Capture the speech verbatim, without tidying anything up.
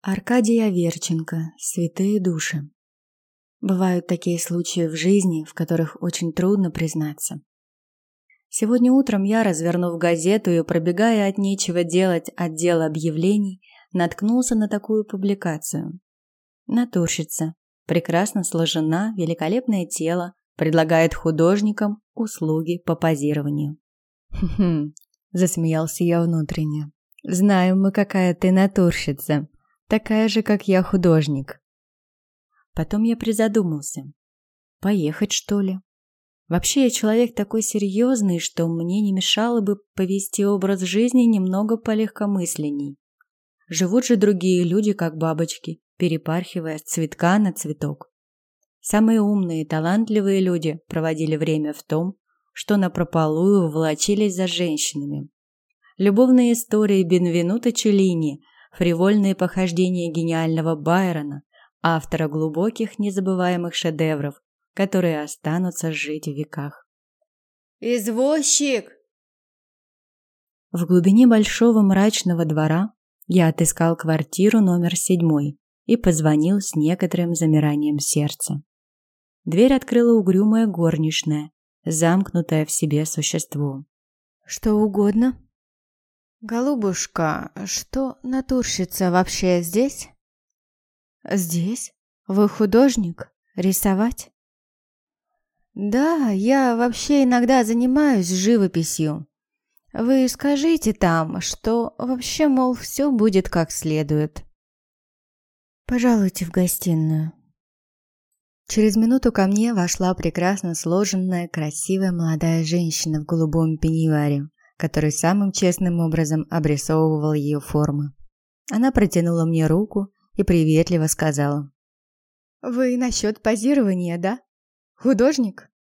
Аркадий Аверченко. Святые души. Бывают такие случаи в жизни, в которых очень трудно признаться. Сегодня утром я, развернув газету и пробегая от нечего делать отдел объявлений, наткнулся на такую публикацию. Натурщица. Прекрасно сложена, великолепное тело, предлагает художникам услуги по позированию. «Хм-хм», – засмеялся я внутренне. «Знаем мы, какая ты натурщица. Такая же, как я, художник». Потом я призадумался. Поехать, что ли? Вообще, я человек такой серьезный, что мне не мешало бы повести образ жизни немного полегкомысленней. Живут же другие люди, как бабочки, перепархивая с цветка на цветок. Самые умные и талантливые люди проводили время в том, что напропалую волочились за женщинами. Любовные истории Бенвенуто Челлини, фривольные похождения гениального Байрона, автора глубоких незабываемых шедевров, которые останутся жить в веках. «Извозчик!» В глубине большого мрачного двора я отыскал квартиру номер седьмой и позвонил с некоторым замиранием сердца. Дверь открыла угрюмая горничная, замкнутое в себе существо. «Что угодно?» «Голубушка, что натурщица вообще здесь?» «Здесь? Вы художник? Рисовать?» «Да, я вообще иногда занимаюсь живописью. Вы скажите там, что вообще, мол, все будет как следует». «Пожалуйте в гостиную». Через минуту ко мне вошла прекрасно сложенная, красивая молодая женщина в голубом пеньюаре, который самым честным образом обрисовывал ее формы. Она протянула мне руку и приветливо сказала: «Вы насчет позирования, да? Художник?»